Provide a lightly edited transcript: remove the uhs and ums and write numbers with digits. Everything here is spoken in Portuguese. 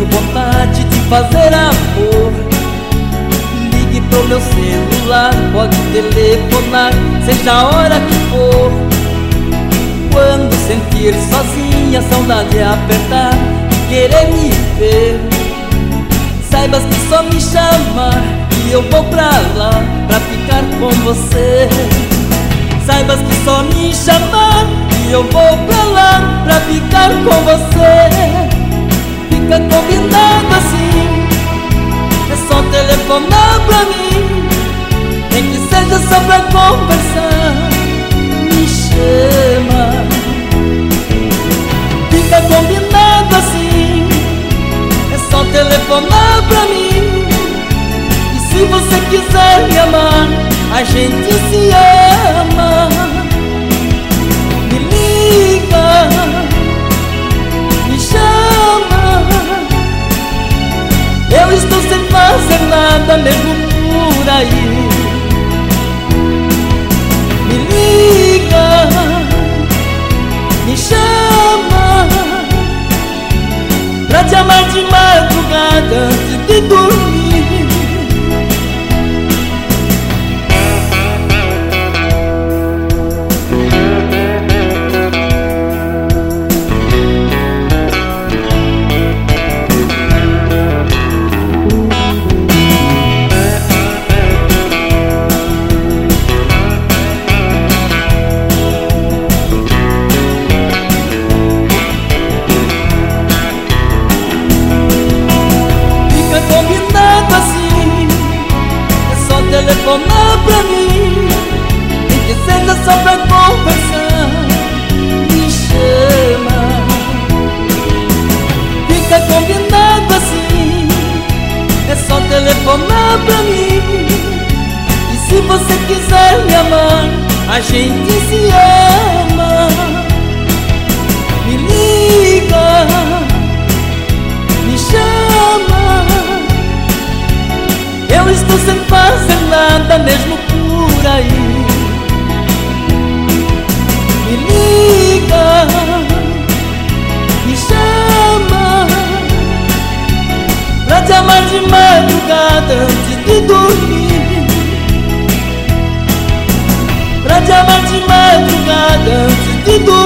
tenho vontade de fazer amor. Ligue pro meu celular, pode telefonar, seja a hora que for. Quando sentir sozinha, saudade apertar e querer me ver, saibas que só me chamar e eu vou pra lá pra ficar com você. Saibas que só me chamar e eu vou pra lá pra ficar com você. Fica combinado assim, é só telefonar pra mim, nem que seja só pra conversar. Me chama. Fica combinado assim, é só telefonar pra mim. E se você quiser me amar, a gente se ama. Me liga, me chama. Eu estou sem fazer nada, mesmo por aí. Me liga, me chama, pra te amar de madrugada antes de dormir. Telefonar pra mim, nem que seja só pra conversar. Me chama. Fica combinado assim, é só telefonar pra mim. E se você quiser me amar, a gente se ama. Me liga, me chama. Eu estou sem fazer nada, mesmo por aí. Me liga, me chama, pra te amar de madrugada antes de dormir. Pra te amar de madrugada antes de dormir.